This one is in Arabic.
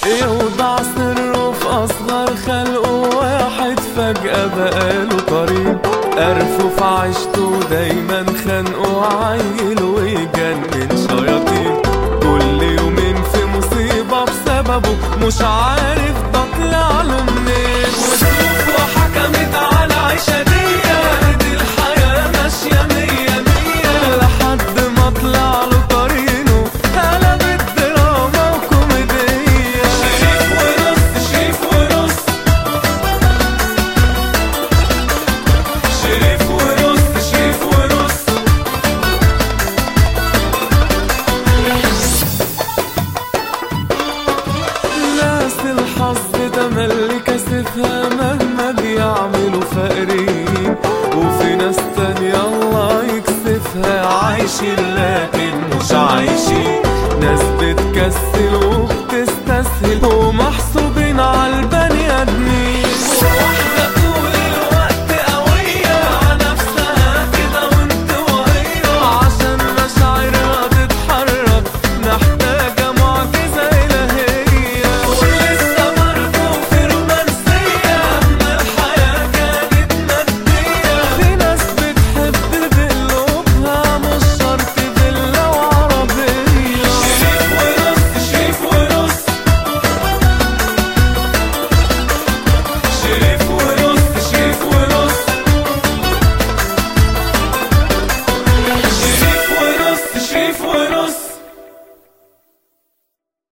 يوضع سره في أصغر خلقه، واحد فجأة بقاله قريب. قرفه في عيشته دايما خانقه، عيل ويجنن شياطين. كل يومين في مصيبة بسببه، مش عارف ده طلع له منين. وظروفه حكمت على عيشة دي الحياة ماشية مية مية، لحد ما طلع له قرينه قلبت دراما وكوميدية. شريف ونص شريف ونص، شريف ونص شريف ونص. ناس الحظ تملي كاسفها، مهما بيعملوا فقرين. وفي ناس تانية الله يكسفها، عايشين لكن مش عايشين. ناس بتكسل وبتستسهل ومحسوبين